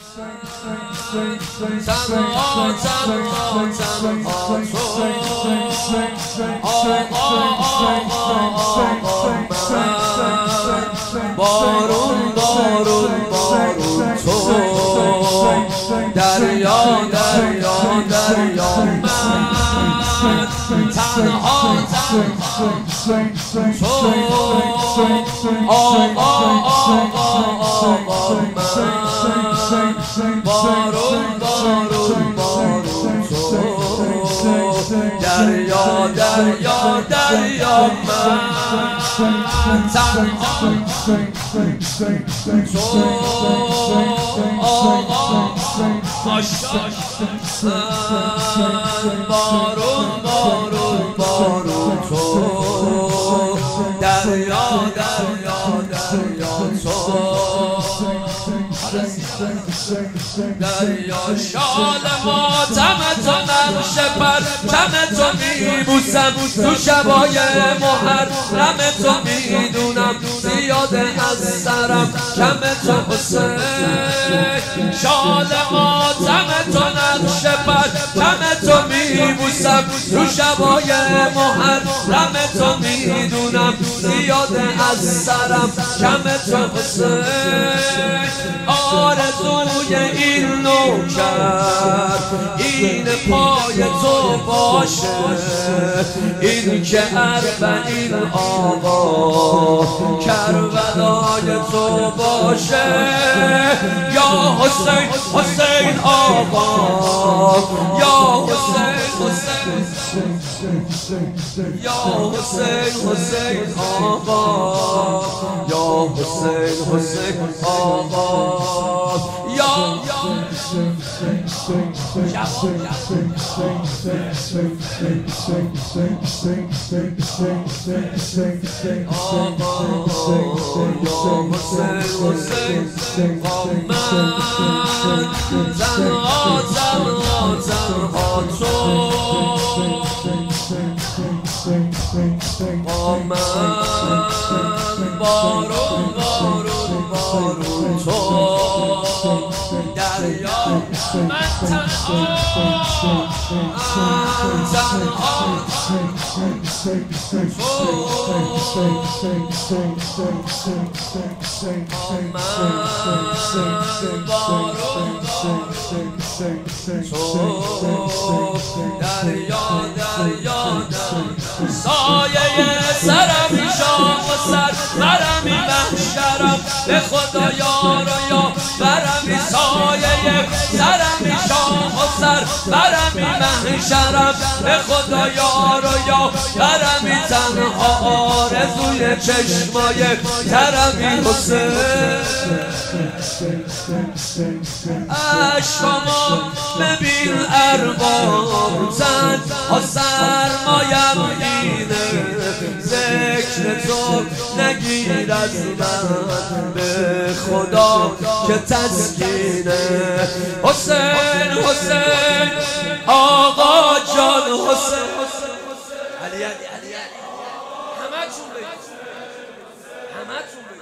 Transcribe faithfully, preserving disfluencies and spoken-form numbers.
تنها تنها تنها تو بارون بارون بارون تو دریا دریا دریا من تنها تنها تو آقا آقا آقا من بارون بارون بارون تو دریا دریا دریا من تنها تو آقا بارون بارون بارون تو دریا دریا دریا تو دریا شال ماتم تو نقش پر کم تو میبوسم تو شبای محرم تو میدونم زیاده از سرم کم تو حسین شال ماتم تو نقش پر کم تو میبوسم تو شبای محرم تو میدونم زیاده از سرم کم تو حسین آرزوی این نوکر این پای تو باشه این که اربعین آقا کربلای تو باشه یا حسین حسین آقا یا حسین حسین یا حسین حسین آقا یا حسین حسین آقا یا بارون بارون بارون تو دریا من تنها تنها دریا دریا سایه سرمی شام و سر برمی محشرم به خدا یارا یا برمی سایه سرمی شام و سر برمی محشرم به خدا یارا یا برمی تنها آرزوی چشمای ترمی حسین اشکامو ببین ارباب زن ها سرمایم اینه ذکر تو نگیر از من به خدا که تسکینه حسین حسین آقا جان حسین علی علی علی علی همه چون بگید همه چون بگید